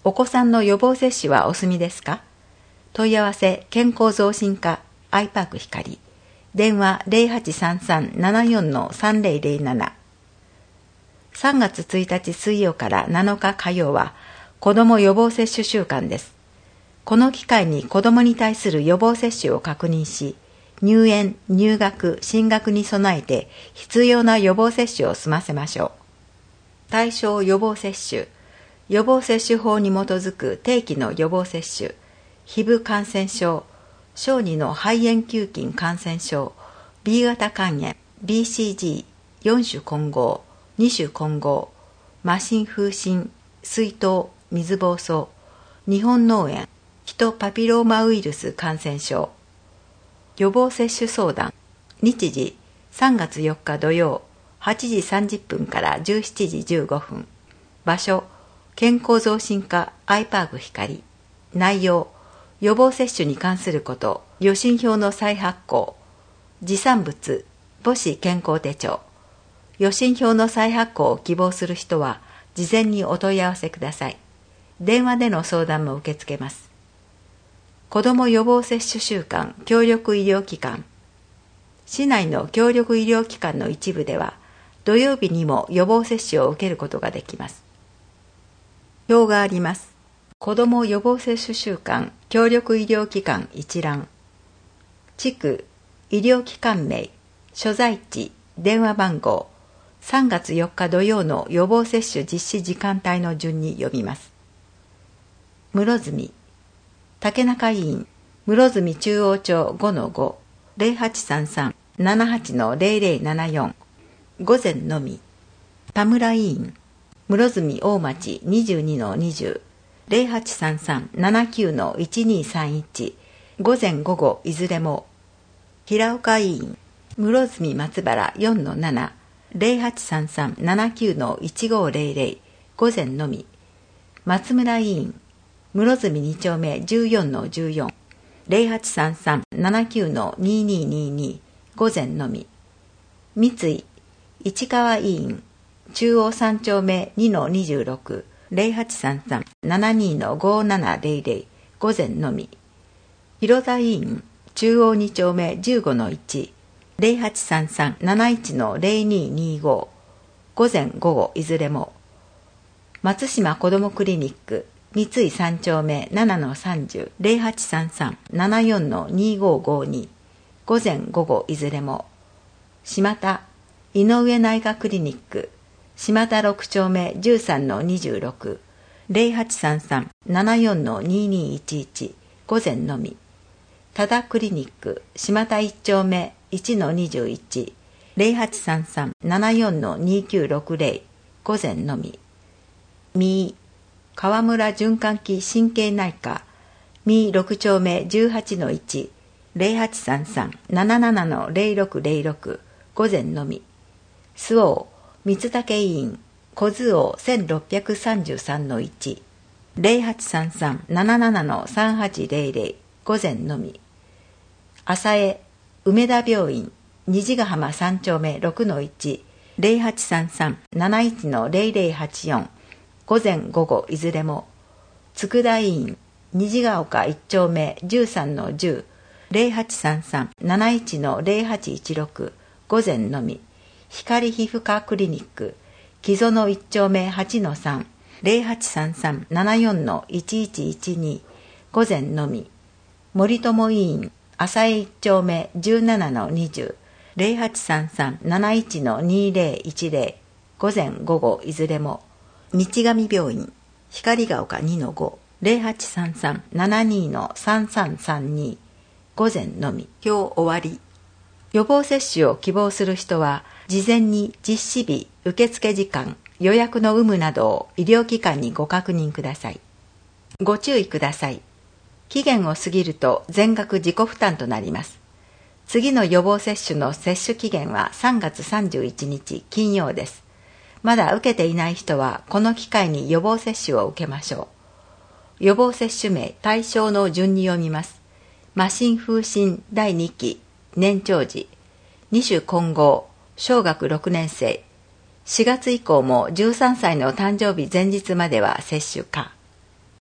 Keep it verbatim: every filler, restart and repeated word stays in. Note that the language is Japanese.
お子さんの予防接種はお済みですか？問い合わせ健康増進課アイパーク光。電話 ゼロはちさんさん ななよん さんぜろぜろなな。さんがつついたち水曜からなのか火曜は子ども予防接種週間です。この機会に子どもに対する予防接種を確認し、入園、入学、進学に備えて必要な予防接種を済ませましょう。対象予防接種、予防接種法に基づく定期の予防接種、ヒブ感染症、小児の肺炎球菌感染症、B 型肝炎、ビーシージー、よん種混合、に種混合、麻疹風疹、水痘、水疱瘡、日本脳炎、ヒトパピローマウイルス感染症。予防接種相談。日時さんがつよっか土曜はちじさんじゅっぷんからじゅうしちじじゅうごふん。場所健康増進課アイパーク光。内容予防接種に関すること、予診票の再発行、持参物母子健康手帳。予診票の再発行を希望する人は事前にお問い合わせください。電話での相談も受け付けます。子ども予防接種週間協力医療機関。市内の協力医療機関の一部では土曜日にも予防接種を受けることができます。表があります。子ども予防接種週間協力医療機関一覧。地区、医療機関名、所在地、電話番号、さんがつよっか土曜の予防接種実施時間帯の順に読みます。室積竹中医院、室積中央町 ごのご、ゼロはちさんさん ななはち ゼロゼロななよん、午前のみ。田村医院、室積大町 にじゅうにのにじゅう、ゼロはちさんさん ななきゅうのいちにさんいち、午前午後いずれも。平岡医院、室積松原 よんのなな、ゼロはちさんさん ななきゅうのいちごゼロゼロ、午前のみ。松村医院、室積に丁目 じゅうよんのじゅうよん、ゼロはちさんさん ななきゅうのにににに、午前のみ。三井、市川医院、中央さん丁目 にのにじゅうろく、ゼロはちさんさん ななにのごななゼロゼロ、午前のみ。広田医院、中央に丁目 じゅうごのいち、ゼロはちさんさん なないちのゼロににご、午前午後いずれも。松島子どもクリニック、三井さん丁目 ななのさんじゅう、ゼロはちさんさん ななよんのにごごに、午前午後いずれも。島田、井上内科クリニック、島田ろく丁目 じゅうさんのにじゅうろく、ゼロはちさんさん ななよんのににいちいち、午前のみ。多田クリニック、島田いち丁目 いちのにじゅういち、ゼロはちさんさん ななよんのにきゅうろくゼロ、午前のみ。三井、川村循環器神経内科、三井ろく丁目 じゅうはちのいち、ゼロはちさんさん なななのゼロろくゼロろく、午前のみ。周防、三竹医院、小津王 せんろっぴゃくさんじゅうさんのいち、ゼロはちさんさん なななのさんはちゼロゼロ、午前のみ。浅江、梅田病院、虹ヶ浜さん丁目 ろくのいち、ゼロはちさんさん なないちのゼロゼロはちよん、午前午後いずれも。佃医院、虹ヶ丘いち丁目 じゅうさんのじゅう、ゼロはちさんさん なないちのゼロはちいちろく、午前のみ。光皮膚科クリニック、木園いち丁目 はちのさん、ゼロはちさんさん ななよんのいちいちいちに、午前のみ。森友医院、浅江いち丁目 じゅうななのにじゅう、ゼロはちさんさん なないちのにゼロいちゼロ、午前午後いずれも。道上病院、光が丘にのご、ゼロはちさんさん ななにのさんさんさんに、午前のみ。表終わり。予防接種を希望する人は、事前に実施日、受付時間、予約の有無などを医療機関にご確認ください。ご注意ください。期限を過ぎると全額自己負担となります。次の予防接種の接種期限はさんがつさんじゅういちにち金曜です。まだ受けていない人はこの機会に予防接種を受けましょう。予防接種名対象の順に読みます。麻疹風疹だいにき、年長児、に種混合、小学ろくねん生、しがつ以降もじゅうさんさいの誕生日前日までは接種可。